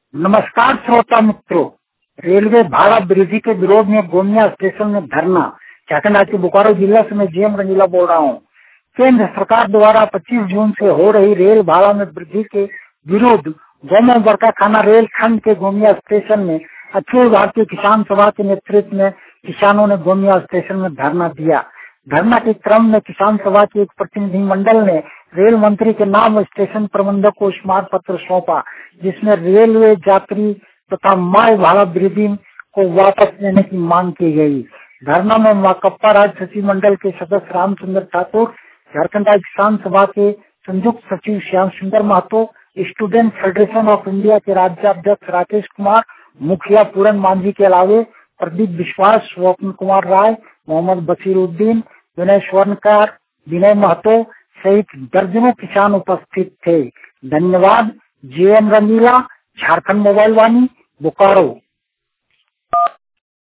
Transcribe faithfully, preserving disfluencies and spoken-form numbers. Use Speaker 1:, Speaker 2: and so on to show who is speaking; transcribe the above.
Speaker 1: नमस्कार श्रोता मित्रों, रेलवे भाड़ा वृद्धि के विरोध में गोमिया स्टेशन में धरना। झारखंड राज्य बोकारो जिला से मैं जीएम रंगीला बोल रहा हूँ। केंद्र सरकार द्वारा पच्चीस जून से हो रही रेल भाड़ा में वृद्धि के विरोध गोमो बरका खाना रेल खंड के गोमिया स्टेशन में अखिल भारतीय किसान सभा के नेतृत्व में किसानों ने गोमिया स्टेशन में धरना दिया। धरना के क्रम में किसान सभा के एक प्रतिनिधि मंडल ने रेल मंत्री के नाम स्टेशन प्रबंधक को स्मारक पत्र सौंपा, जिसमें रेलवे यात्री तथा माल भाड़ा वृद्धि को वापस लेने की मांग की गई। धरना में माकपा राज्य सचिव मंडल के सदस्य रामचंद्र ठाकुर, झारखंड राज्य किसान सभा के संयुक्त सचिव Shyam Sundar Mahato, student federation of India के राज्याध्यक्ष राकेश कुमार, मुखिया पूरन मांझी के अलावे प्रदीप विश्वास, स्वप्न कुमार राय, मोहम्मद बशीरुद्दीन, विनय स्वर्णकार, विनय महतो सहित दर्जनों किसान उपस्थित थे। धन्यवाद। GM Rangeela, Jharkhand mobile Vani, Bokaro.